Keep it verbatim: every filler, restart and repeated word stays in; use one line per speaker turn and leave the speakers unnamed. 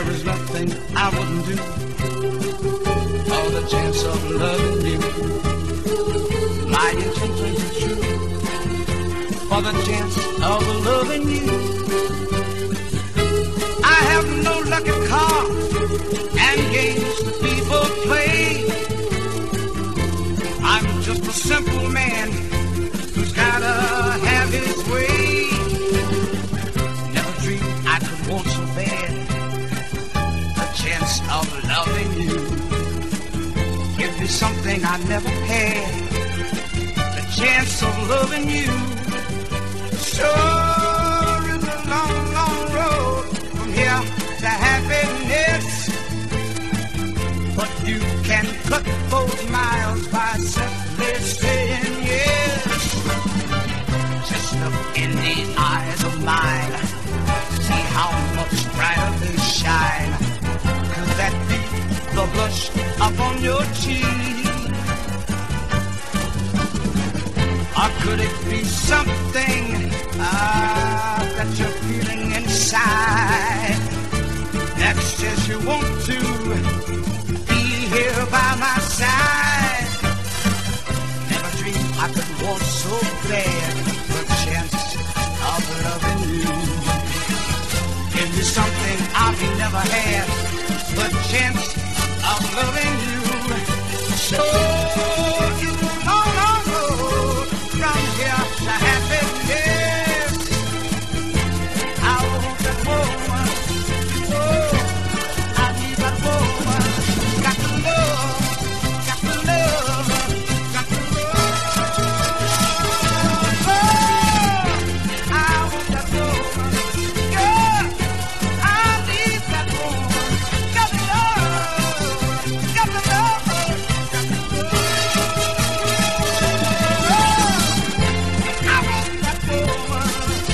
There is nothing I wouldn't do for the chance of loving you. My intentions are true for the chance of loving you. I have no lucky cards and games that people play. I'm just a simple man who's gotta have his way. Never dreamed I could want so bad the chance of loving you. Give me something I never had, the chance of loving you. Sure is a long, long road from here to happiness, but you can cut those miles by simply saying yes. Just look in the eyes of mine, see how much brighter they shine. Could that be the blush up on your cheek? Or could it be something ah, that you're feeling inside that says you want to be here by my side? Never dreamed I could want so bad the chance of loving you. Give me something I've never had, the chance of loving you. So it's a long, long road from here to happiness. I want that woman, oh, I need that woman. Got to love, got to love, got to love. Oh, I want that woman, yeah, I need that woman. Got to love, got to love, got to love. I want that woman.